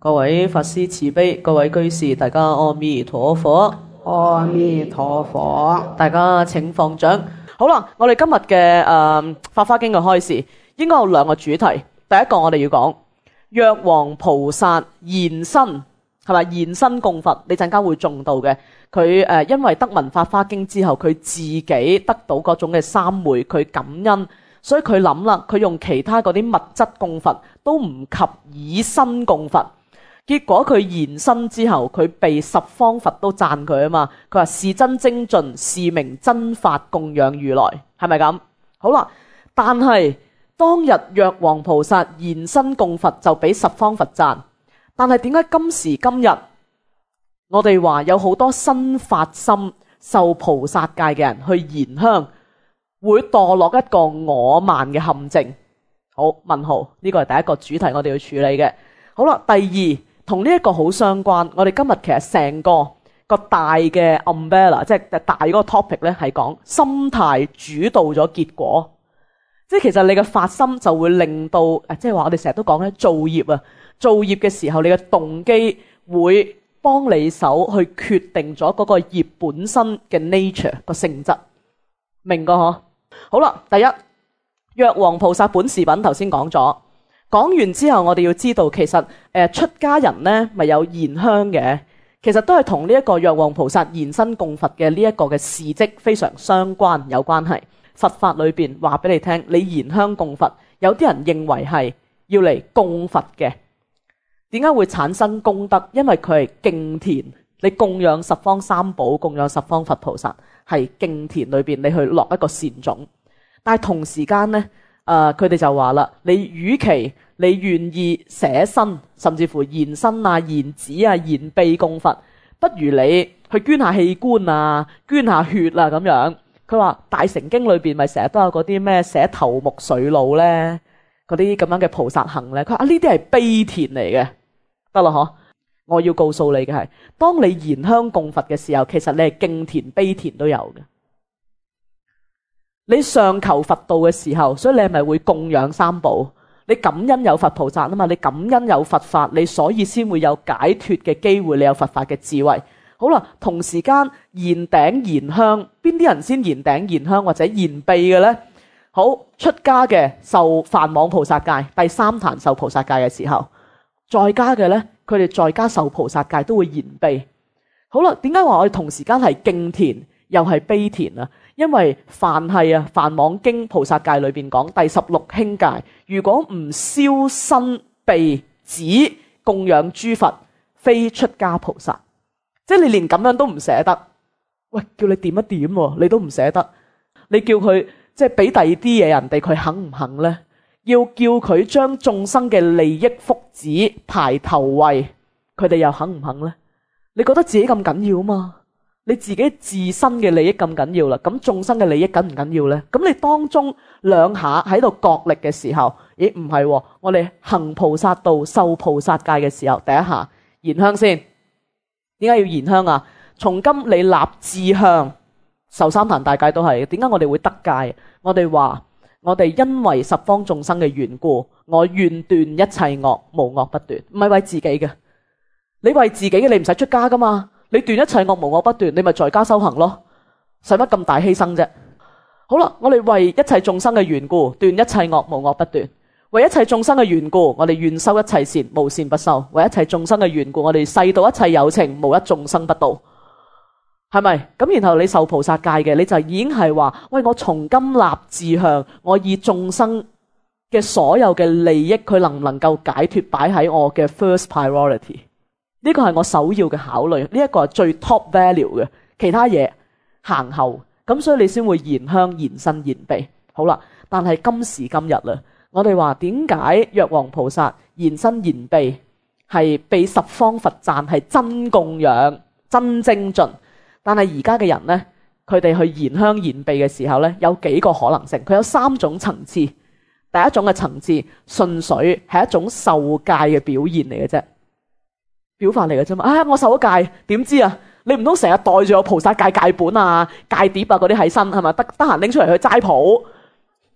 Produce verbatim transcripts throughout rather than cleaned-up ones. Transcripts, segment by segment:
各位法師慈悲，各位居士，大家阿彌陀佛。 阿彌陀佛。 大家請放掌。好啦，我哋今日嘅誒法華經嘅開示，應該有兩個主題。第一個我哋要講藥王菩薩現身，係咪現身供佛？你陣間會中到嘅。佢誒、呃、因為得聞法華經之後，佢自己得到嗰種嘅三昧，佢感恩，所以佢諗啦，佢用其他嗰啲物質供佛都唔及以身供佛。結果佢現身之後，佢被十方佛都讚佢啊嘛。佢話是真精進，是名真法供養如來，係咪咁？好啦，但係當日藥王菩薩現身供佛就俾十方佛讚，但係點解今時今日我哋話有好多新發心受菩薩戒嘅人去燃香，會墮落一個我慢嘅陷阱？好，問號，呢個係第一個主題我哋要處理嘅。好啦，第二。同呢一個好相關，我哋今日其實成個個大嘅 umbrella， 即係大嗰個 topic 咧，係講心態主導咗結果。即係其實你嘅發心就會令到，誒，即係話我哋成日都講咧，造業啊，造業嘅時候，你嘅動機會幫你手去決定咗嗰個業本身嘅 nature 個性質，明個嗬？好啦，第一，藥王菩薩本事品頭先講咗。講完之後，我哋要知道，其實誒、呃、出家人咧咪有燃香嘅，其實都係同呢一個藥王菩薩現身供佛嘅呢一個嘅事蹟非常相關有關係。佛法裏邊話俾你聽，你燃香供佛，有啲人認為係要嚟供佛嘅，點解會產生功德？因為佢係敬田，你供養十方三寶，供養十方佛菩薩，係敬田裏邊你去落一個善種。但係同時間咧，誒佢哋就話啦，你與其你願意捨身，甚至乎現身啊、現子啊、現臂供佛，不如你去捐下器官啊、捐下血啊咁樣。佢話大乘經裏邊咪成日都有嗰啲咩捨頭目髓腦咧，嗰啲咁樣嘅菩薩行咧。佢話啊，呢啲係悲田嚟嘅，得啦嗬。我要告訴你嘅係，當你燃香供佛嘅時候，其實你係敬田悲田都有嘅。你上求佛道嘅時候，所以你係咪會供養三寶？你感恩有佛菩薩啊嘛，你感恩有佛法，你所以先會有解脫嘅機會，你有佛法嘅智慧。好啦，同時間燃頂燃香，邊啲人先燃頂燃香或者燃臂嘅呢？好，出家嘅受梵網菩薩戒，第三壇受菩薩戒嘅時候，在家嘅呢，佢哋在家受菩薩戒都會燃臂。好啦，點解話我哋同時間係敬田又係悲田啊？因為梵係啊，梵網經菩薩戒裏邊講第十六輕戒，如果唔燒身臂子供養諸佛，非出家菩薩。即係你連咁樣都唔捨得，喂，叫你點一點喎，你都唔捨得。你叫佢即係俾第二啲嘢人哋，佢肯唔肯呢？要叫佢將眾生嘅利益福祉排頭位，佢哋又肯唔肯呢？你覺得自己咁緊要嘛？你自己自身嘅利益咁緊要啦，咁眾生嘅利益緊唔緊要呢？咁你當中兩下喺度角力嘅時候，咦唔係喎？我哋行菩薩道、受菩薩戒嘅時候，第一下燃香先。點解要燃香啊？從今你立志向，受三壇大戒都係。點解我哋會得戒？我哋話我哋因為十方眾生嘅緣故，我願斷一切惡，無惡不斷。唔係為自己嘅，你為自己嘅，你唔使出家噶嘛。你斷一切惡無惡不斷，你咪在家修行咯，使乜咁大犧牲啫？好啦，我哋為一切眾生嘅緣故，斷一切惡無惡不斷；為一切眾生嘅緣故，我哋願修一切善，無善不修；為一切眾生嘅緣故，我哋誓度一切有情，無一眾生不度。係咪？咁然後你受菩薩戒嘅，你就已經係話，喂，我從今立志向，我以眾生嘅所有嘅利益，佢能唔能夠解脫，擺喺我嘅 first priority。呢個係我首要嘅考慮，呢一個係最 top value 嘅，其他嘢行後，咁所以你先會燃香、燃身、燃臂。好啦，但係今時今日啦，我哋話點解藥王菩薩燃身燃臂係被十方佛讚係真供養、真精進，但係而家嘅人呢，佢哋去燃香燃臂嘅時候呢，有幾個可能性，佢有三種層次。第一種嘅層次，純粹係一種受戒嘅表現嚟嘅啫。表法嚟嘅啫嘛，啊我受咗戒，點知啊？你唔通成日袋住個菩薩戒戒本啊、戒碟啊嗰啲喺身係咪？得得閒拎出嚟去齋譜，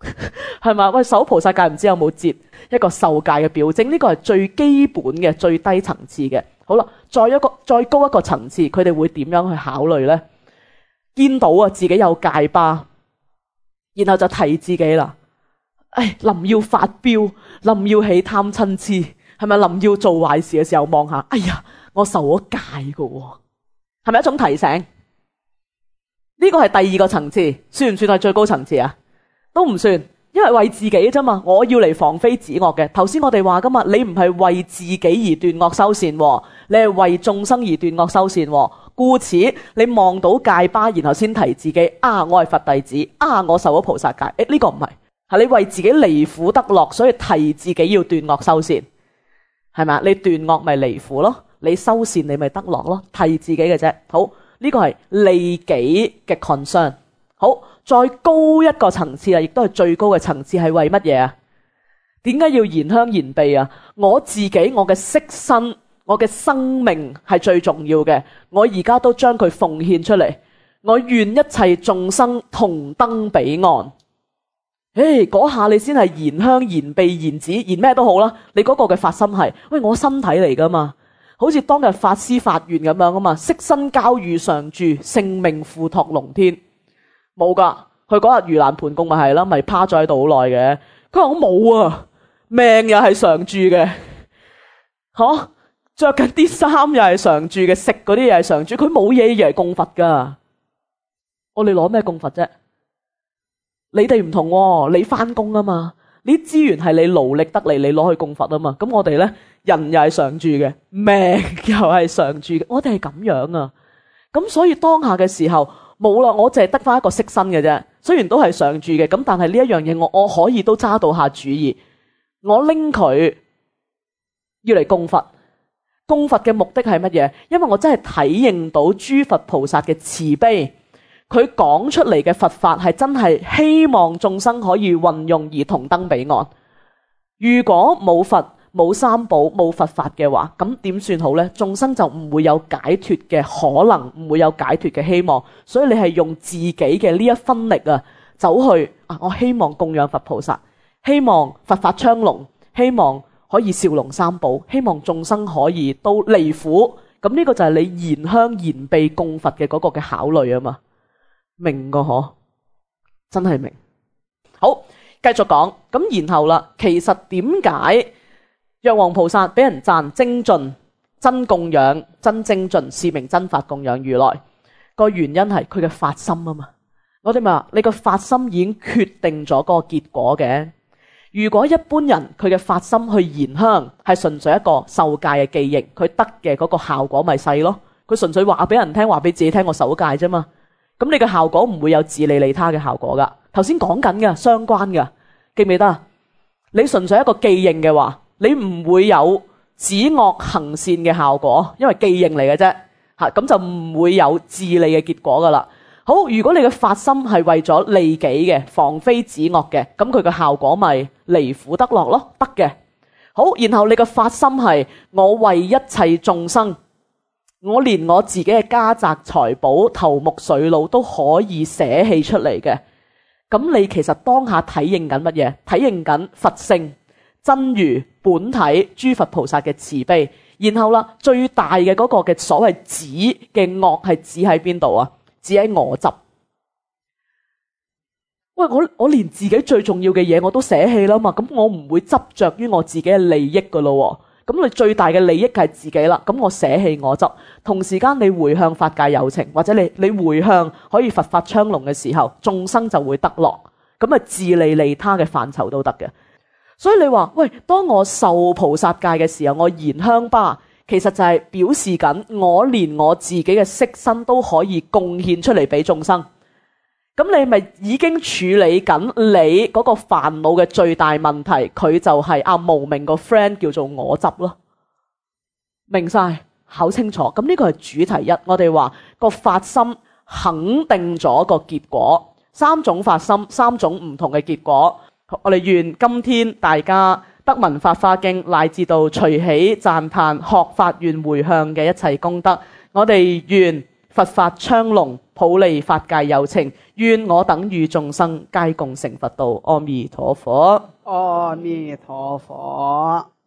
係嘛？喂，守菩薩戒唔知有冇接一個受戒嘅表徵？呢個係最基本嘅、最低層次嘅。好啦，再一個再高一個層次，佢哋會點樣去考慮呢？見到啊自己有戒疤，然後就提自己啦。唉，臨要發飆，臨要起貪嗔痴，係咪臨要做壞事嘅時候望下？哎呀，我受咗戒㗎喎，係咪一種提醒？呢個係第二個層次，算唔算係最高層次啊？都唔算，因為為自己啫嘛。我要嚟防非止惡嘅。頭先我哋話噶嘛，你唔係為自己而斷惡修善，你係為眾生而斷惡修善。故此，你望到戒疤，然後先提自己啊，我係佛弟子啊，我受咗菩薩戒。誒，呢個唔係，係你為自己離苦得樂，所以提自己要斷惡修善，係咪？你斷惡咪離苦咯，你修善你咪得樂咯，提自己嘅啫。好，呢個係利己嘅 concern。好，再高一個層次啊，亦都係最高嘅層次，係為乜嘢啊？點解要燃香燃臂啊？我自己我嘅色身，我嘅生命係最重要嘅，我而家都將佢奉獻出嚟，我願一切眾生同登彼岸。誒，嗰下你先係燃香燃臂燃指燃咩都好啦，你嗰個嘅發心係，喂，我身體嚟噶嘛，好似當日法師發願咁樣啊嘛，悉身交與上主，性命付託龍天。冇噶，佢嗰日盂蘭盆供咪係啦，咪趴咗喺度好耐嘅。佢話我冇啊，命又係常住嘅，吓着緊啲衫又係常住嘅，食嗰啲又係常住，佢冇嘢嘢係供佛噶。我哋攞咩供佛啫？你哋唔同喎，你翻工啊嘛，呢啲資源係你勞力得嚟，你攞去供佛啊嘛。咁我哋咧，人又係常住嘅，命又係常住嘅，我哋係咁樣啊。咁所以當下嘅時候。冇啦，我淨係得翻一個色身嘅啫。雖然都係常住嘅，咁但係呢一樣嘢，我我可以都揸到下主意。我拎佢要嚟供佛，供佛嘅目的係乜嘢？因為我真係體認到諸佛菩薩嘅慈悲，佢講出嚟嘅佛法係真係希望眾生可以運用而同登彼岸。如果冇佛，冇三寶，冇佛法嘅話，咁點算好呢？眾生就唔會有解脫嘅可能，唔會有解脫嘅希望。所以你係用自己嘅呢一分力啊，走去啊，我希望供養佛菩薩，希望佛法昌隆，希望可以紹隆三寶，希望眾生可以都離苦。咁呢個就係你燃香燃臂供佛嘅嗰個嘅考慮啊嘛，明個嗬？真係明。好，繼續講。咁然後啦，其實點解藥王菩薩俾人讚精進、真供養、真精進，是名真法供養如來。個原因係佢嘅發心啊嘛。我哋咪話你個發心已經決定咗個結果嘅。如果一般人佢嘅發心去燃香係純粹一個受戒嘅記憶，佢得嘅嗰個效果咪細咯。佢純粹話俾人聽，話俾自己聽我守戒啫嘛。咁你嘅效果唔會有自利利他嘅效果噶。頭先講緊嘅相關噶，記唔記得啊？你純粹一個記認嘅話，你唔會有止惡行善嘅效果，因為記認嚟嘅啫，吓，咁就唔會有自利嘅結果噶啦。好，如果你嘅發心係為咗利己嘅，防非止惡嘅，咁佢嘅效果咪離苦得樂咯，得嘅。好，然後你嘅發心係我為一切眾生，我連我自己嘅家宅財寶、頭目髓腦都可以捨棄出嚟嘅。咁你其實當下體認緊乜嘢？體認緊佛性、真如、本體、諸佛菩薩嘅慈悲。然後啦，最大嘅嗰個嘅所謂止嘅惡係指喺邊度啊？指喺我執。喂，我我連自己最重要嘅嘢我都捨棄啦嘛，咁我唔會執着於我自己嘅利益噶咯。咁你最大嘅利益係自己啦，咁我捨棄我執，同時間你回向法界有情，或者你你回向可以佛法昌隆嘅時候，眾生就會得樂。咁啊，自利利他嘅範疇都得嘅。所以你話喂，當我受菩薩戒嘅時候，我燃香疤，其實就係表示緊我連我自己嘅色身都可以貢獻出嚟俾眾生。咁你咪已經處理緊你嗰個煩惱嘅最大問題，佢就係阿無明個 friend 叫做我執咯。明晒，考清楚。咁呢個係主題一，我哋話個發心肯定咗個結果，三種發心，三種唔同嘅結果。我哋願今天大家得聞法華經，乃至到隨喜讚歎學法願回向嘅一切功德，我哋願佛法昌隆，普利法界有情。願我等與眾生皆共成佛道。阿彌陀佛。 阿彌陀佛。